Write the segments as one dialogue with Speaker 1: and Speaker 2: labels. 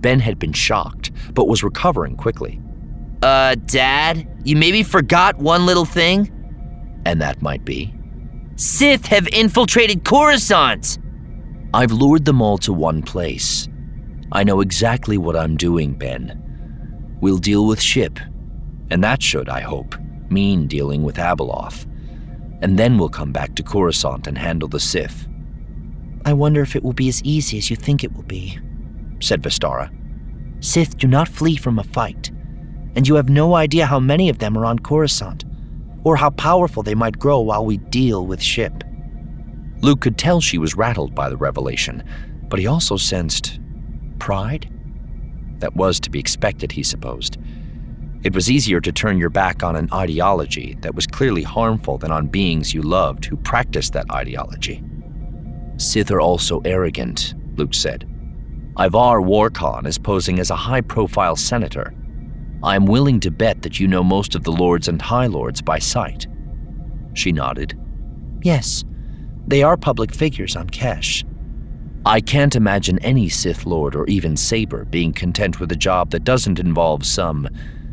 Speaker 1: Ben had been shocked, but was recovering quickly.
Speaker 2: Dad, you maybe forgot one little thing?
Speaker 1: And that might be?
Speaker 2: Sith have infiltrated Coruscant!
Speaker 1: I've lured them all to one place. I know exactly what I'm doing, Ben. We'll deal with Ship, and that should, I hope, mean dealing with Abeloth. And then we'll come back to Coruscant and handle the Sith.
Speaker 3: I wonder if it will be as easy as you think it will be, said Vestara. Sith do not flee from a fight, and you have no idea how many of them are on Coruscant, or how powerful they might grow while we deal with Ship.
Speaker 1: Luke could tell she was rattled by the revelation, but he also sensed pride? That was to be expected, he supposed. It was easier to turn your back on an ideology that was clearly harmful than on beings you loved who practiced that ideology. Sith are also arrogant, Luke said. Ivar Warkhan is posing as a high-profile senator. I am willing to bet that you know most of the Lords and High Lords by sight. She nodded.
Speaker 3: Yes, they are public figures on Kesh.
Speaker 1: I can't imagine any Sith Lord or even Saber being content with a job that doesn't involve some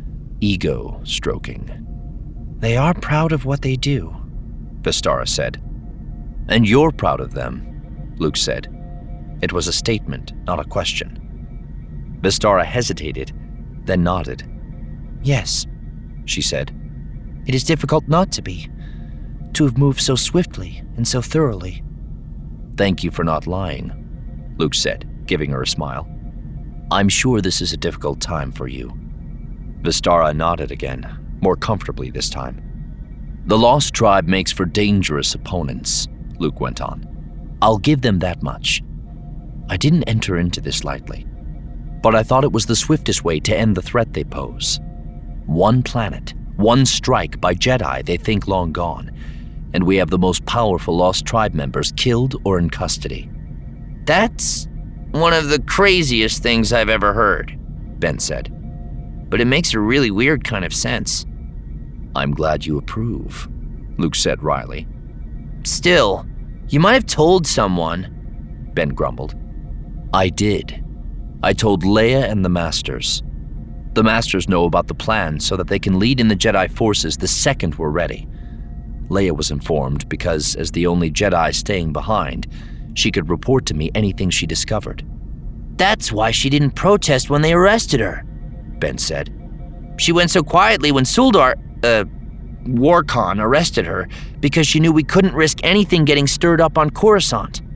Speaker 1: ego stroking.
Speaker 3: They are proud of what they do,
Speaker 1: Vestara said. And you're proud of them, Luke said. It was a statement, not a question. Vestara hesitated, then nodded.
Speaker 3: Yes,
Speaker 1: she said.
Speaker 3: It is difficult not to be, to have moved so swiftly and so thoroughly.
Speaker 1: Thank you for not lying, Luke said, giving her a smile. I'm sure this is a difficult time for you. Vestara nodded again, more comfortably this time. The Lost Tribe makes for dangerous opponents, Luke went on. I'll give them that much. I didn't enter into this lightly, but I thought it was the swiftest way to end the threat they pose. One planet, one strike by Jedi they think long gone, and we have the most powerful Lost Tribe members killed or in custody.
Speaker 2: That's one of the craziest things I've ever heard, Ben said. But it makes a really weird kind of sense.
Speaker 1: I'm glad you approve, Luke said wryly.
Speaker 2: Still, you might have told someone, Ben grumbled.
Speaker 1: I did. I told Leia and the Masters. The Masters know about the plan so that they can lead in the Jedi forces the second we're ready. Leia was informed because, as the only Jedi staying behind, she could report to me anything she discovered.
Speaker 2: That's why she didn't protest when they arrested her, Ben said. She went so quietly when Warkhan arrested her because she knew we couldn't risk anything getting stirred up on Coruscant.